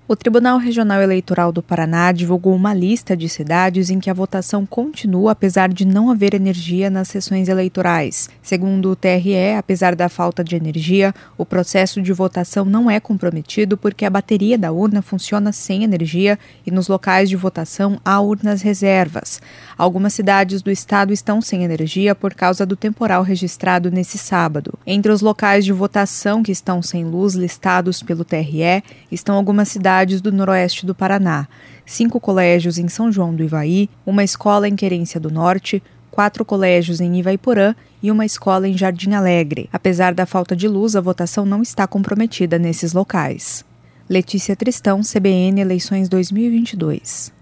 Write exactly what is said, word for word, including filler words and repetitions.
O Tribunal Regional Eleitoral do Paraná divulgou uma lista de cidades em que a votação continua apesar de não haver energia nas sessões eleitorais. Segundo o T R E, apesar da falta de energia, o processo de votação não é comprometido porque a bateria da urna funciona sem energia e nos locais de votação há urnas reservas. Algumas cidades do estado estão sem energia por causa do temporal registrado nesse sábado. Entre os locais de votação que estão sem luz listados pelo T R E estão algumas cidades do noroeste do Paraná, cinco colégios em São João do Ivaí, uma escola em Querência do Norte, quatro colégios em Ivaiporã e uma escola em Jardim Alegre. Apesar da falta de luz, a votação não está comprometida nesses locais. Letícia Tristão, C B N, Eleições dois mil e vinte e dois.